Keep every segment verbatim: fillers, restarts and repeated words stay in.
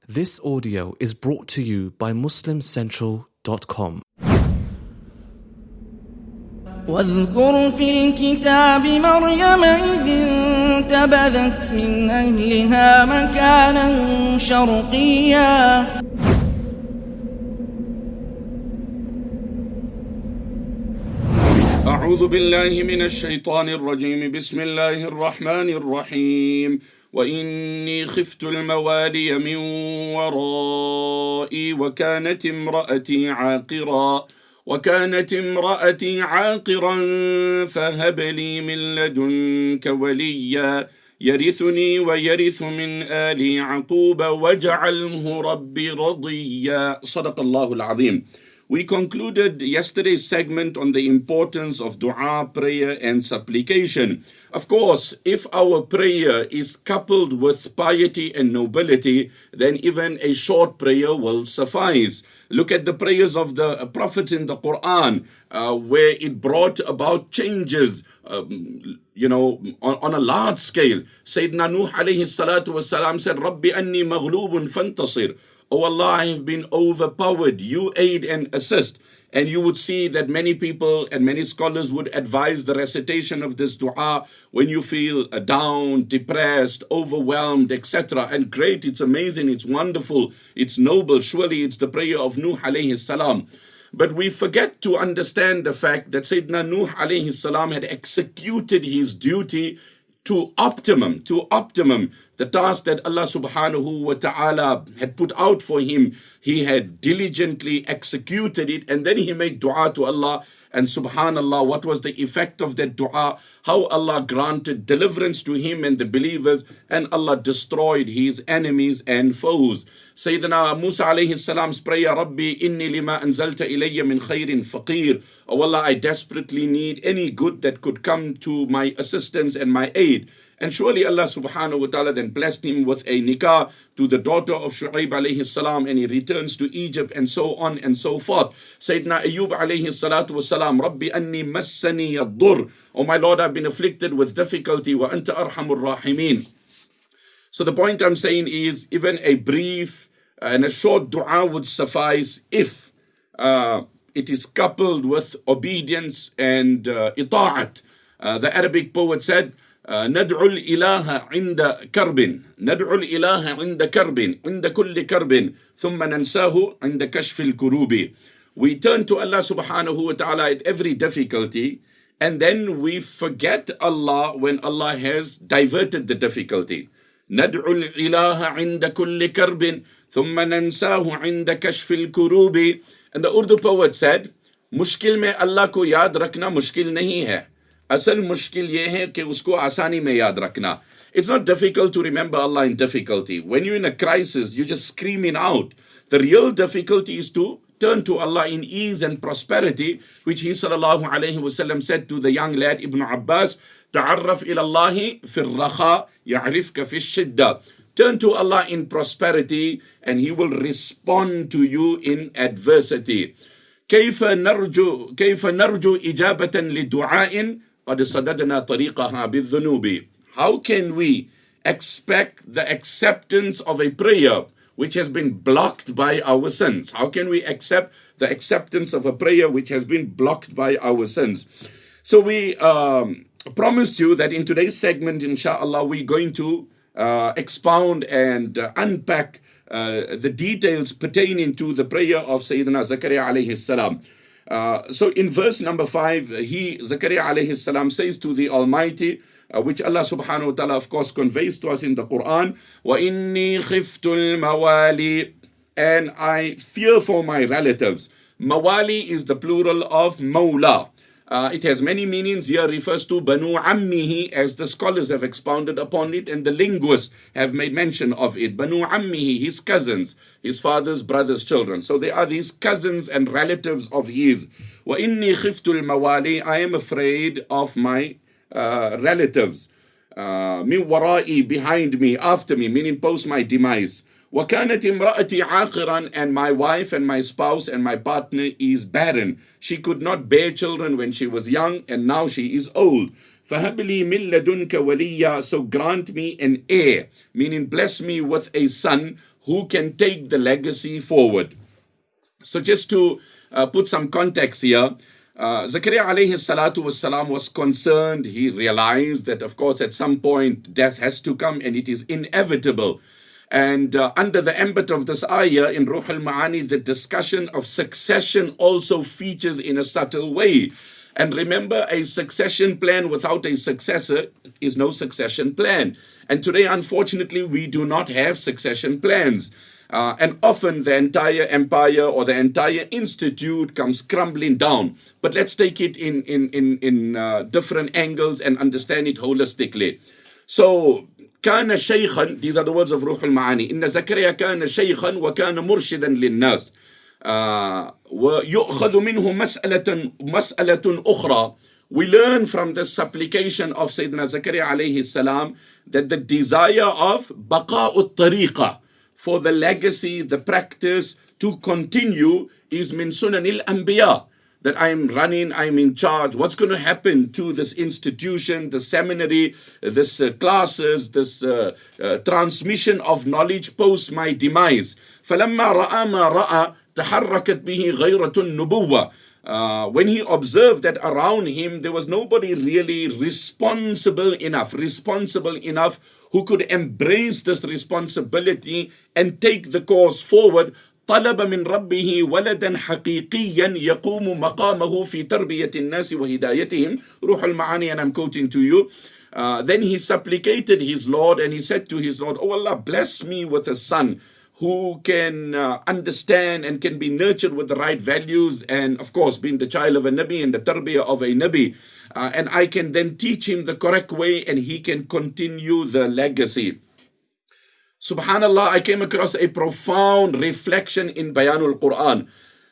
This audio is brought to you by muslim central dot com. واذكر في الكتاب مريم إذ انتبذت من أهلها مكانا شرقيا أعوذ بالله من الشيطان الرجيم بسم الله الرحمن الرحيم وإني خفت الموالي من ورائي وكانت امرأتي عاقرا وكانت امرأتي عاقرا فهب لي من لدنك وليا يرثني ويرث من آل يعقوب واجعله ربي رضيا. صدق الله العظيم. We concluded yesterday's segment on the importance of dua, prayer and supplication. Of course, if our prayer is coupled with piety and nobility, then even a short prayer will suffice. Look at the prayers of the prophets in the Quran, uh, where it brought about changes, um, you know, on, on a large scale. Sayyidina Nuh alayhi salatu wasalam said, Rabbi anni maghlubun fantasir. Oh Allah, I have been overpowered, you aid and assist. And you would see that many people and many scholars would advise the recitation of this dua when you feel down, depressed, overwhelmed, et cetera. And great, it's amazing, it's wonderful, it's noble. Surely it's the prayer of Nuh alayhi salam. But we forget to understand the fact that Sayyidina Nuh alayhi salam had executed his duty to optimum, to optimum. The task that Allah subhanahu wa ta'ala had put out for him, he had diligently executed it, and then he made dua to Allah. And subhanallah, what was the effect of that dua? How Allah granted deliverance to him and the believers, and Allah destroyed his enemies and foes. Sayyidina Musa alayhi salam's prayer, Rabbi inni lima anzalta ilayya min khairin faqir. Oh Allah, I desperately need any good that could come to my assistance and my aid. And surely Allah subhanahu wa ta'ala then blessed him with a nikah to the daughter of Shu'aib alayhi salam, and he returns to Egypt and so on and so forth. Sayyidina Ayyub alayhi salatu wa salam, Rabbi anni massani ad-dur. Oh my Lord, I've been afflicted with difficulty, wa anta arhamur rahimin. So the point I'm saying is, even a brief and a short dua would suffice if uh, it is coupled with obedience and uh, ita'at. Uh, the Arabic poet said, ندعو الإله عند كرب ندعو الإله عند كرب عند كل كرب ثم ننساه عند كشف الكروب. We turn to Allah subhanahu wa ta'ala at every difficulty, and then we forget Allah when Allah has diverted the difficulty. ندعو الإله عند كل كرب ثم ننساه عند كشف الكروب. And the Urdu poet said, मुश्किल में Allah को याद रखना मुश्किल नहीं है, असल मुश्किल ये है कि उसको आसानी में याद रखना. It's not difficult to remember Allah in difficulty. When you're in a crisis, you're just screaming out. The real difficulty is to turn to Allah in ease and prosperity, which he sallallahu alayhi wasallam said to the young lad Ibn Abbas, تعرف إلى الله في الرخاء يعرفك في الشدة. Turn to Allah in prosperity and he will respond to you in adversity. كيف نرجو كيف نرجو إجابة لدعاء قد صددنا طريقها بالذنوب. How can we expect the acceptance of a prayer which has been blocked by our sins? How can we accept the acceptance of a prayer which has been blocked by our sins? So we um, promised you that in today's segment, inshallah, we're going to uh, expound and uh, unpack uh, the details pertaining to the prayer of Sayyidina Zakaria alayhi salam. Uh, so in verse number five, he, Zakaria alayhi salam, says to the Almighty, uh, which Allah subhanahu wa ta'ala of course conveys to us in the Quran, وَإِنِّي خِفْتُ الْمَوَالِي, and I fear for my relatives. Mawali is the plural of Mawla. Uh, it has many meanings. Here refers to Banu Ammihi, as the scholars have expounded upon it and the linguists have made mention of it. Banu Ammihi, his cousins, his father's brothers' children. So they are these cousins and relatives of his. وَإِنِّي خِفْتُ الْمَوَالِي, I am afraid of my uh, relatives. Uh, min wara'i, behind me, after me, meaning post my demise. وَكَانَتْ إِمْرَأَتِي عَاقِرًا, and my wife and my spouse and my partner is barren. She could not bear children when she was young, and now she is old. فَهَبْ لِي مِن لَدُنْكَ وَلِيًّا, so grant me an heir, meaning bless me with a son who can take the legacy forward. So just to uh, put some context here, uh, Zakaria alayhi salatu wassalam was concerned. He realized that, of course, at some point death has to come and it is inevitable. And uh, under the ambit of this ayah in Ruh al-Ma'ani, the discussion of succession also features in a subtle way. And remember, a succession plan without a successor is no succession plan. And today, unfortunately, we do not have succession plans. Uh, and often the entire empire or the entire institute comes crumbling down. But let's take it in, in, in, in uh, different angles and understand it holistically. So, كان شيخا, these are the words of Ruh al-Ma'ani. إن زكريا كان شيخا وكان مرشدا للناس. ويؤخذ منه مسألة مسألة أخرى. We learn from this supplication of Sayyidina Zakaria alayhi salam that the desire of بقاء الطريقة, for the legacy, the practice to continue, is min sunan al-anbiya. That I'm running, I'm in charge. What's going to happen to this institution, the seminary, this uh, classes, this uh, uh, transmission of knowledge post my demise? فَلَمَّا رَأَى مَا رَأَى تَحَرَّكَتْ بِهِ غَيْرَةُ النُّبُوَّةِ. Uh, when he observed that around him there was nobody really responsible enough, responsible enough who could embrace this responsibility and take the cause forward, طلب من ربه ولدا حقيقيا يقوم مقامه في تربية الناس وهدايتهم. Ruh al-Ma'ani, and I'm quoting to you. Uh, then he supplicated his Lord and he said to his Lord, "Oh Allah, bless me with a son who can uh, understand and can be nurtured with the right values, and of course being the child of a Nabi and the tarbiyah of a Nabi, uh, and I can then teach him the correct way and he can continue the legacy." Subhanallah, I came across a profound reflection in Bayanul Quran.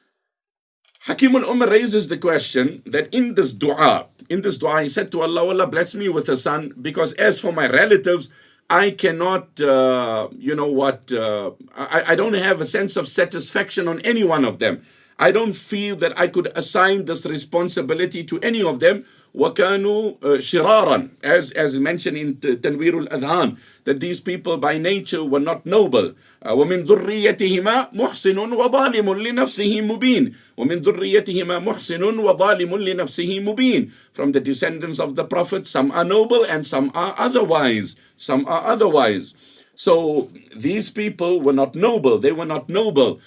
Hakim al-Ummah raises the question that in this dua, in this dua, he said to Allah, Allah, bless me with a son, because as for my relatives, I cannot, uh, you know what, uh, I, I don't have a sense of satisfaction on any one of them. I don't feel that I could assign this responsibility to any of them. وَكَانُوا شِرَارًا, as, as mentioned in Tanweer al-Adhan, that these people by nature were not noble. وَمِن ذُرِّيَّتِهِمَا مُحْسِنٌ وَظَالِمٌ لِنَفْسِهِ مُبِينٌ وَمِن ذُرِّيَّتِهِمَا مُحْسِنٌ وَظَالِمٌ لِنَفْسِهِ مُبِينٌ. From the descendants of the Prophet, some are noble and some are otherwise. Some are otherwise. So these people were not noble. They were not noble.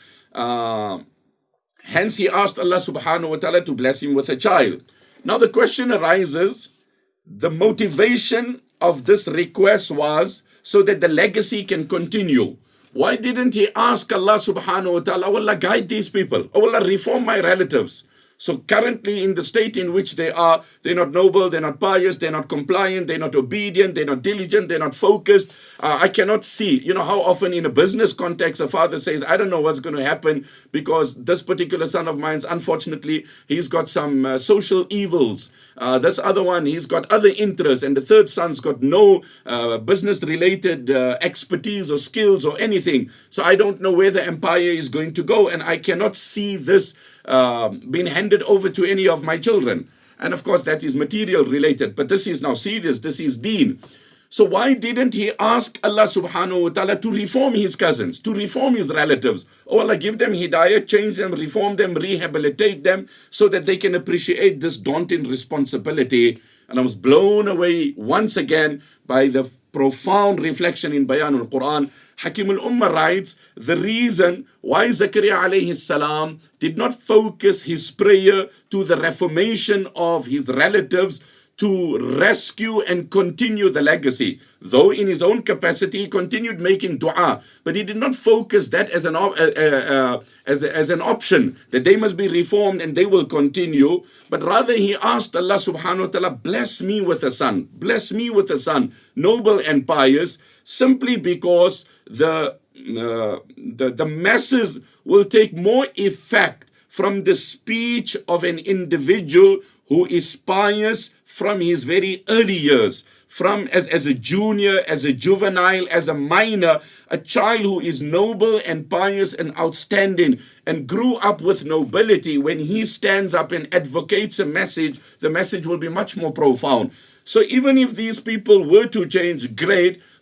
Uh, hence he asked Allah subhanahu wa ta'ala to bless him with a child. Now the question arises, the motivation of this request was so that the legacy can continue. Why didn't he ask Allah subhanahu wa ta'ala, "Oh Allah, guide these people. Oh Allah, reform my relatives"? So currently in the state in which they are, they're not noble, they're not pious, they're not compliant, they're not obedient, they're not diligent, they're not focused. Uh, I cannot see, you know how often in a business context a father says, "I don't know what's going to happen because this particular son of mine, unfortunately, he's got some uh, social evils. Uh, this other one, he's got other interests, and the third son's got no uh, business-related uh, expertise or skills or anything. So I don't know where the empire is going to go, and I cannot see this Uh, been handed over to any of my children." And of course that is material related, but this is now serious, this is deen. So why didn't he ask Allah subhanahu wa ta'ala to reform his cousins, to reform his relatives? Oh Allah, give them hidayah, change them, reform them, rehabilitate them, so that they can appreciate this daunting responsibility. And I was blown away once again by the profound reflection in Bayanul Quran. Hakim al-Ummah writes, the reason why Zakaria alayhi salam did not focus his prayer to the reformation of his relatives to rescue and continue the legacy. Though in his own capacity, he continued making dua, but he did not focus that as an, uh, uh, as, as an option, that they must be reformed and they will continue. But rather he asked Allah subhanahu wa ta'ala, bless me with a son, bless me with a son, noble and pious, simply because the, uh, the, the masses will take more effect from the speech of an individual who is pious from his very early years, from as, as a junior, as a juvenile, as a minor, a child who is noble and pious and outstanding and grew up with nobility. When he stands up and advocates a message, the message will be much more profound. So even if these people were to change, great,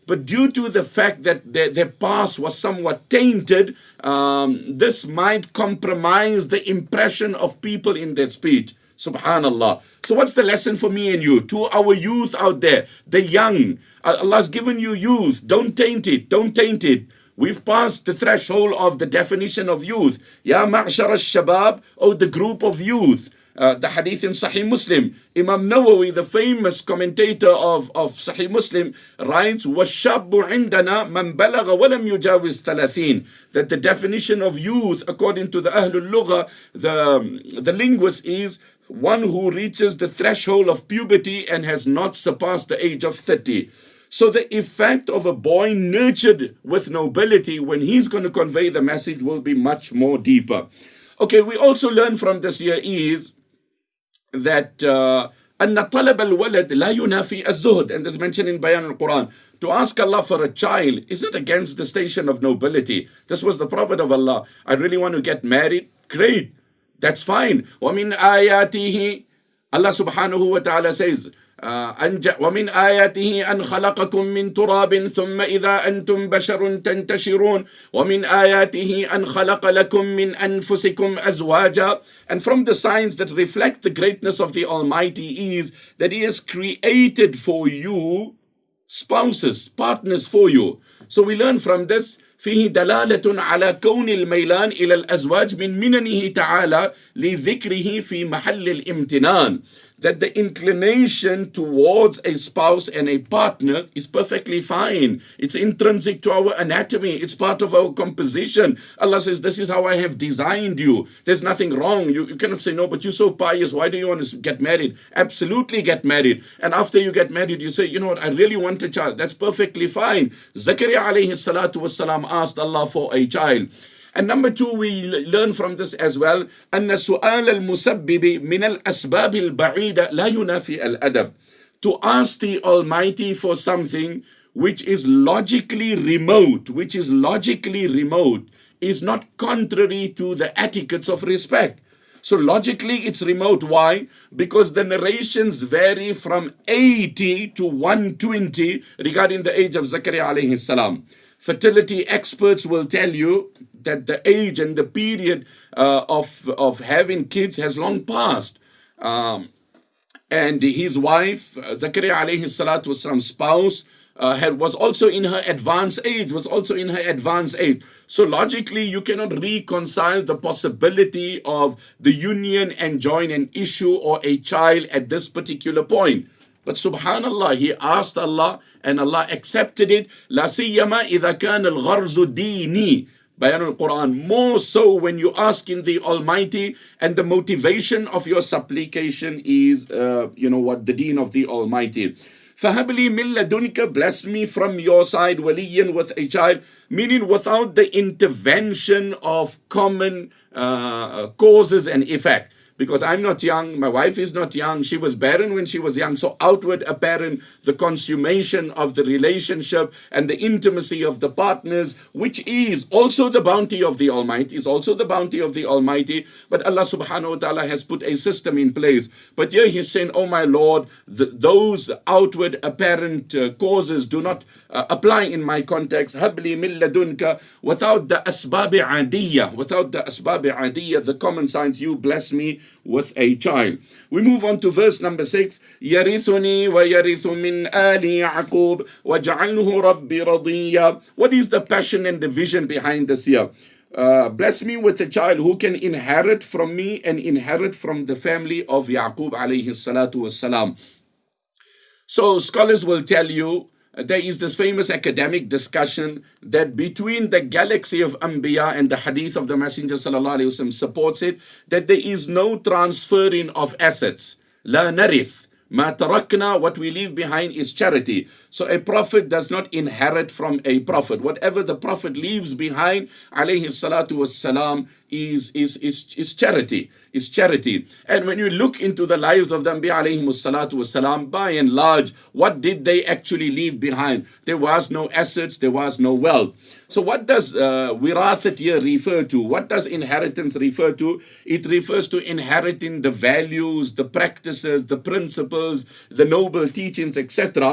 but due to the fact that their, their past was somewhat tainted, um, this might compromise the impression of people in their speech. Subhanallah. So what's the lesson for me and you? To our youth out there, the young, Allah's given you youth. Don't taint it. Don't taint it. We've passed the threshold of the definition of youth. Ya ma'shar al-shabab, oh the group of youth. Uh, the hadith in Sahih Muslim, Imam Nawawi, the famous commentator of, of Sahih Muslim, writes, وَالشَّابُ عِنْدَنَا مَنْ بَلَغَ وَلَمْ يُجَاوِزْ ثَلَاثِينَ. That the definition of youth, according to the Ahlul Lugha, the, the linguist, is one who reaches the threshold of puberty and has not surpassed the age of thirty. So the effect of a boy nurtured with nobility when he's going to convey the message will be much more deeper. Okay, we also learn from this here is that uh, أن طلب الولد لا ينافي الزهد, and this mentioned in Bayan al-Quran. To ask Allah for a child is not against the station of nobility. This was the Prophet of Allah. I really want to get married. Great, that's fine. وَمِنْ آيَاتِهِ, Allah subhanahu wa ta'ala says, ومن آياته أن خلقكم من تراب ثم إذا أنتم بشر تنتشرون ومن آياته أن خلق لكم من أنفسكم أزواجا. And from the signs that reflect the greatness of the Almighty is that He has created for you spouses, partners for you. So we learn from this فيه دلالة على كون الميلان إلى الأزواج من مننه تعالى لذكره في محل الامتنان. That the inclination towards a spouse and a partner is perfectly fine. It's intrinsic to our anatomy. It's part of our composition. Allah says, this is how I have designed you. There's nothing wrong. You, you cannot say, no, but you're so pious. Why do you want to get married? Absolutely get married. And after you get married, you say, you know what, I really want a child. That's perfectly fine. Zakaria alayhi salatu wassalam asked Allah for a child. And number two, we learn from this as well, أن سؤال المسبب من الأسباب البعيدة لا ينافي الأدب. To ask the Almighty for something which is logically remote, which is logically remote, is not contrary to the etiquettes of respect. So logically it's remote. Why? Because the narrations vary from eighty to one hundred twenty regarding the age of Zakaria alayhi salam. Fertility experts will tell you that the age and the period uh, of, of having kids has long passed. Um, and his wife, Zakaria alayhi salatu wasalam's spouse, uh, had, was also in her advanced age, was also in her advanced age. So logically, you cannot reconcile the possibility of the union and join an issue or a child at this particular point. But subhanallah, he asked Allah and Allah accepted it. La siyama idha kana al-gharzu dini. Bayan al-Quran, more so when you ask in the Almighty and the motivation of your supplication is, uh, you know what, the deen of the Almighty. فَهَبْ لِي مِن لَدُنْكَ, bless me from your side, waliyan, with a child, meaning without the intervention of common uh, causes and effect. Because I'm not young, my wife is not young, she was barren when she was young, so outward apparent, the consummation of the relationship and the intimacy of the partners, which is also the bounty of the Almighty, is also the bounty of the Almighty, but Allah subhanahu wa ta'ala has put a system in place. But here he's saying, oh my Lord, the, those outward apparent uh, causes do not uh, apply in my context. Habli min ladunka, without the asbab adiyya, without the asbab adiyya, the common signs, you bless me with a child. We move on to verse number six. يَرِثُنِي وَيَرِثُ مِنْ آلِ يَعْقُوبَ وَجَعَلْهُ رَبِّي رَضِيًّا. What is the passion and the vision behind this here? Uh, bless me with a child who can inherit from me and inherit from the family of Yaqub alayhi salatu wassalam. So scholars will tell you, there is this famous academic discussion that between the galaxy of Anbiya and the hadith of the Messenger sallallahu alaihi wasallam supports it, that there is no transferring of assets. La narith. Ma tarakna, what we leave behind is charity. So a prophet does not inherit from a prophet. Whatever the prophet leaves behind, alayhi salatu wassalam, is, is, is, is charity. Is charity. And when you look into the lives of the Anbiya alayhi salatu wassalam, by and large, what did they actually leave behind? There was no assets, there was no wealth. So what does uh, wirathat here refer to? What does inheritance refer to? It refers to inheriting the values, the practices, the principles, the noble teachings, et cetera.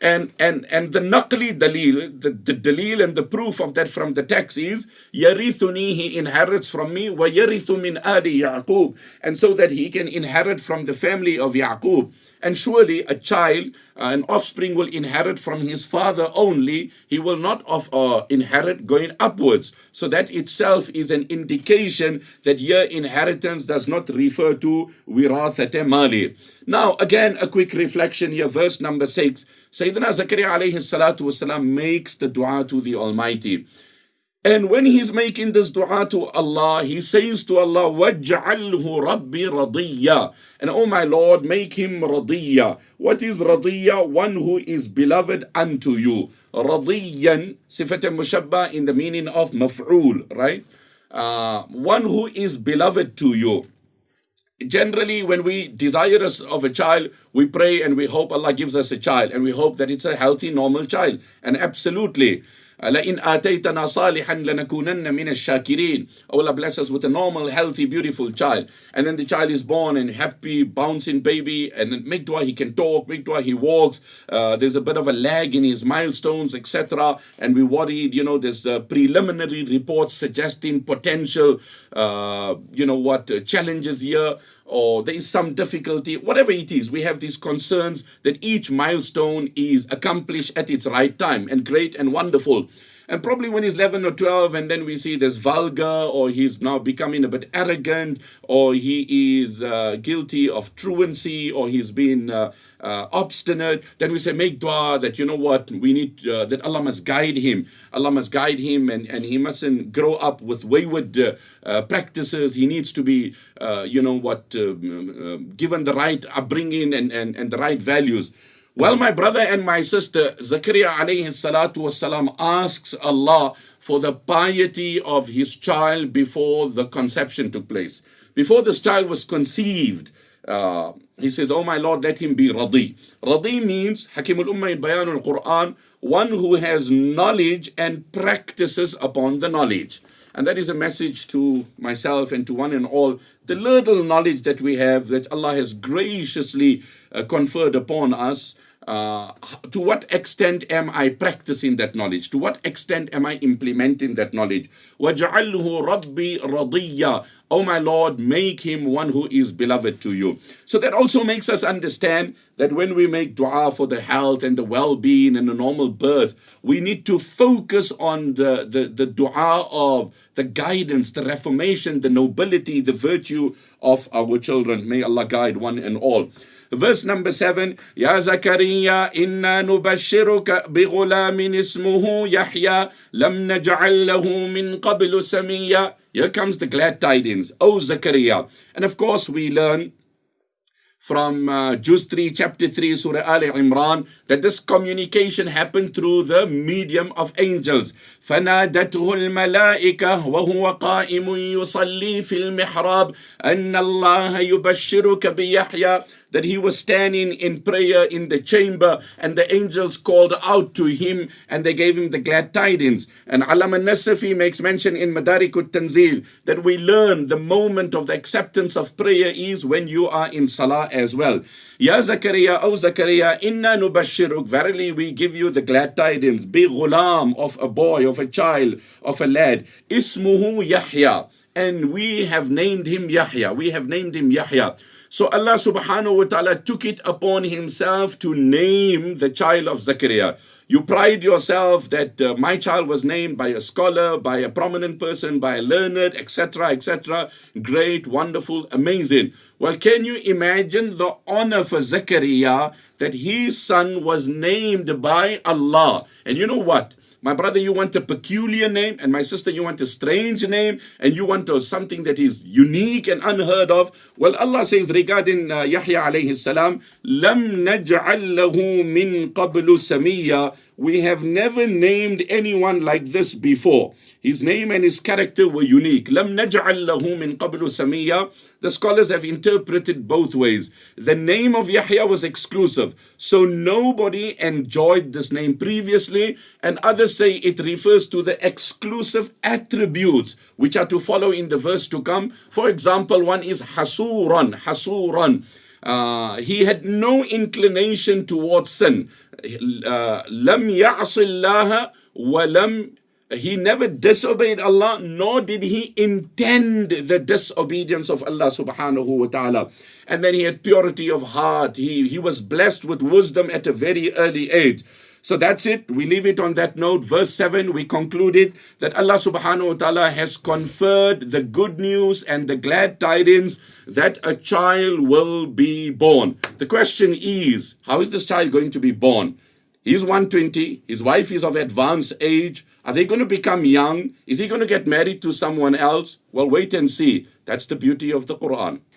And and and the naqli dalil, the, the dalil and the proof of that from the text is yarithuni, he inherits from me, wa yarithu min ali Yaqub, and so that he can inherit from the family of Yaqub. And surely a child, uh, an offspring will inherit from his father only. He will not of, uh, inherit going upwards. So that itself is an indication that here inheritance does not refer to wirathat mali. Now, again, a quick reflection here, verse number six. Sayyidina Zakaria alayhi salatu wasalam makes the dua to the Almighty. And when he's making this dua to Allah, he says to Allah, وَاجْعَلْهُ رَبِّي رَضِيًّا. And oh my Lord, make him radiyya. What is radiyya? One who is beloved unto you. Radiyyan, sifat mushabba in the meaning of maf'ul, right? Uh, one who is beloved to you. Generally, when we desire us of a child, we pray and we hope Allah gives us a child. And we hope that it's a healthy, normal child. And absolutely, لَإِنْ آتَيْتَنَا صَالِحًا لَنَكُونَنَّ مِنَ الشَّاكِرِينَ. Allah bless us with a normal, healthy, beautiful child. And then the child is born and happy, bouncing baby. And then make dua, he can talk, make dua, he walks. Uh, there's a bit of a lag in his milestones, et cetera. And we worried, you know, there's uh, preliminary reports suggesting potential, uh, you know what, uh, challenges here. Or there is some difficulty, whatever it is, we have these concerns that each milestone is accomplished at its right time and great and wonderful. And probably when he's eleven or twelve, and then we see there's vulgar, or he's now becoming a bit arrogant, or he is uh, guilty of truancy, or he's been uh, uh, obstinate, then we say, make dua that, you know what, we need, uh, that Allah must guide him. Allah must guide him, and, and he mustn't grow up with wayward uh, uh, practices. He needs to be, uh, you know what, uh, uh, given the right upbringing and, and, and the right values. Well, my brother and my sister, Zakaria alayhi salatu wasalam asks Allah for the piety of his child before the conception took place. Before this child was conceived, uh, he says, oh my Lord, let him be radi. Radi means, Hakim al-Ummah in Bayan al-Quran, one who has knowledge and practices upon the knowledge. And that is a message to myself and to one and all. The little knowledge that we have, that Allah has graciously uh, conferred upon us, uh, to what extent am I practicing that knowledge? To what extent am I implementing that knowledge? وَجَعَلْهُ رَبِّي رَضِيًّا. Oh my Lord, make him one who is beloved to you. So that also makes us understand that when we make dua for the health and the well-being and the normal birth, we need to focus on the, the, the dua of the guidance, the reformation, the nobility, the virtue of our children. May Allah guide one and all. Verse number seven, Ya Zakaria, inna nubashiruka bighulamin ismuhu Yahya, lam naj'al lahu min qablu samiyya. Here comes the glad tidings, O Zakaria. And of course we learn from uh, Juz three, chapter three, Surah Al Imran, that this communication happened through the medium of angels. فَنَادَتْهُ الْمَلَائِكَةُ وَهُوَ قَائِمٌ يُصَلِّي فِي الْمِحْرَابِ أَنَّ اللَّهَ يُبَشِّرُكَ بِيَحْيَى. That he was standing in prayer in the chamber, and the angels called out to him and they gave him the glad tidings. And Allama Nasafi makes mention in Madarik al-Tanzil that we learn the moment of the acceptance of prayer is when you are in salah as well. Ya Zakaria, O Zakaria, inna nubashiruk. Verily we give you the glad tidings. Bi ghulam, of a boy, of a child, of a lad. Ismuhu Yahya. And we have named him Yahya. We have named him Yahya. So Allah subhanahu wa ta'ala took it upon himself to name the child of Zakaria. You pride yourself that uh, my child was named by a scholar, by a prominent person, by a learned, et cetera, et cetera. Great, wonderful, amazing. Well, can you imagine the honor for Zakaria that his son was named by Allah? And you know what? My brother, you want a peculiar name, and my sister, you want a strange name, and you want something that is unique and unheard of. Well, Allah says regarding uh, Yahya alayhi salam, لَمْ نَجْعَلْ لَهُ مِنْ قَبْلُ سَمِيًّا. We have never named anyone like this before. His name and his character were unique. لَمْ نَجْعَلْ لَهُ مِنْ قَبْلُ سَمِيًّا. The scholars have interpreted both ways. The name of Yahya was exclusive, so nobody enjoyed this name previously, and others say it refers to the exclusive attributes which are to follow in the verse to come. For example, one is Hasuran, Hasuran. Uh, he had no inclination towards sin. لم يعص الله ولم He never disobeyed Allah, nor did he intend the disobedience of Allah subhanahu wa ta'ala. And then he had purity of heart. He, he was blessed with wisdom at a very early age. So that's it. We leave it on that note. Verse seven, we concluded that Allah subhanahu wa ta'ala has conferred the good news and the glad tidings that a child will be born. The question is, how is this child going to be born? He's one hundred twenty. His wife is of advanced age. Are they going to become young? Is he going to get married to someone else? Well, wait and see. That's the beauty of the Quran.